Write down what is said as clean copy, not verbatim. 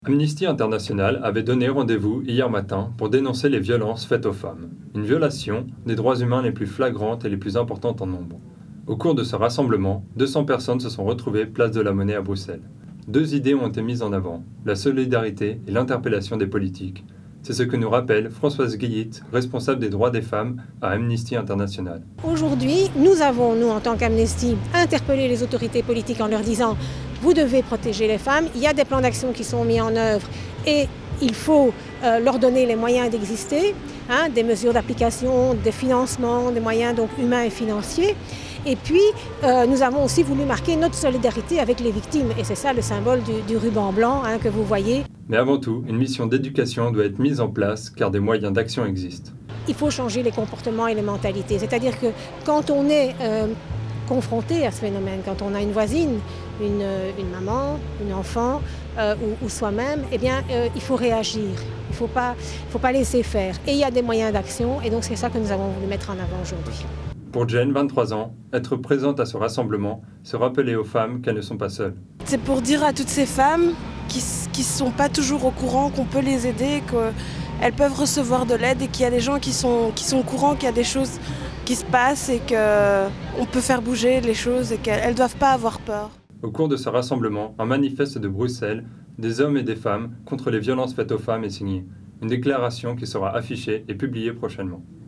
Amnesty International avait donné rendez-vous hier matin pour dénoncer les violences faites aux femmes, une violation des droits humains les plus flagrantes et les plus importantes en nombre. Au cours de ce rassemblement, 200 personnes se sont retrouvées place de la Monnaie à Bruxelles. Deux idées ont été mises en avant, la solidarité et l'interpellation des politiques. C'est ce que nous rappelle Françoise Guillit, responsable des droits des femmes à Amnesty International. Aujourd'hui, nous avons, en tant qu'Amnesty, interpellé les autorités politiques en leur disant « Vous devez protéger les femmes, il y a des plans d'action qui sont mis en œuvre et il faut leur donner les moyens d'exister, des mesures d'application, des financements, des moyens donc humains et financiers. Et puis, nous avons aussi voulu marquer notre solidarité avec les victimes. Et c'est ça le symbole du ruban blanc que vous voyez. Mais avant tout, une mission d'éducation doit être mise en place car des moyens d'action existent. Il faut changer les comportements et les mentalités. C'est-à-dire que quand on est confronté à ce phénomène, quand on a une voisine, une maman, une enfant ou soi-même, eh bien, il faut réagir. Il faut pas laisser faire. Et il y a des moyens d'action. Et donc, c'est ça que nous avons voulu mettre en avant aujourd'hui. Pour Jen, 23 ans, être présente à ce rassemblement, se rappeler aux femmes qu'elles ne sont pas seules. C'est pour dire à toutes ces femmes qui ne sont pas toujours au courant qu'on peut les aider, qu'elles peuvent recevoir de l'aide et qu'il y a des gens qui sont au courant qu'il y a des choses qui se passent et qu'on peut faire bouger les choses et qu'elles ne doivent pas avoir peur. Au cours de ce rassemblement, un manifeste de Bruxelles, des hommes et des femmes contre les violences faites aux femmes est signé. Une déclaration qui sera affichée et publiée prochainement.